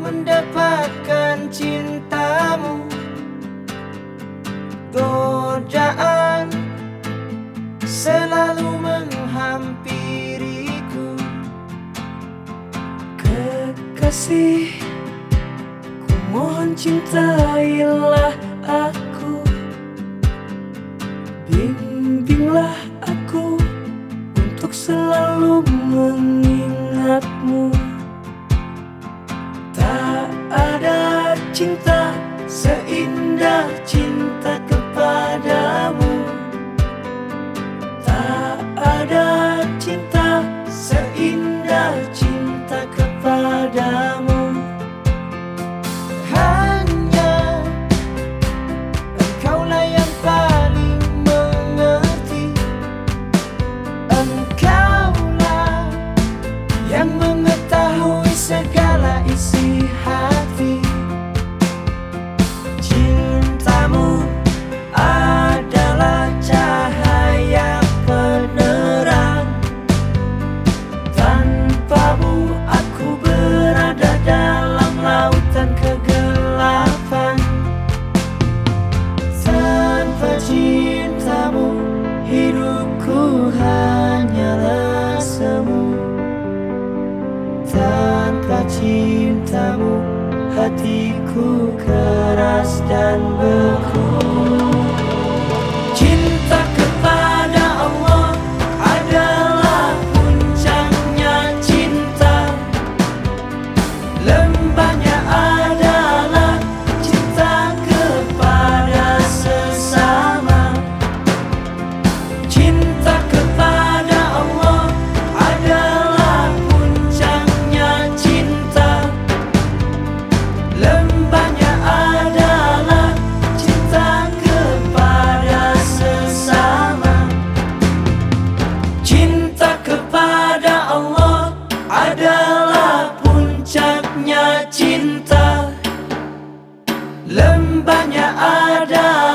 mendapatkan cintamu. Godaan selalu menghampiriku. Kekasih, ku mohon cintailah aku. Bimbinglah aku untuk selalu mengingatmu. Tak ada cinta seindah cinta kepadamu. Tak ada cinta seindah cinta kepadamu. Hanya Engkaulah yang paling mengerti. Engkaulah yang mengetahui segala isi hati. Cintamu adalah cahaya penerang. Tanpamu aku berada dalam lautan kegelapan. Tanpa cintamu hidupku hanyalah semu. Tanpa cintamu hatiku keras dan beku. Cinta kepada Allah adalah puncaknya cinta. Lembahnya adalah cinta kepada sesama. Cinta kepada Allah adalah puncaknya cinta. Lembahnya adalah cinta kepada sesama. Cinta kepada Allah adalah puncaknya cinta. Lembahnya adalah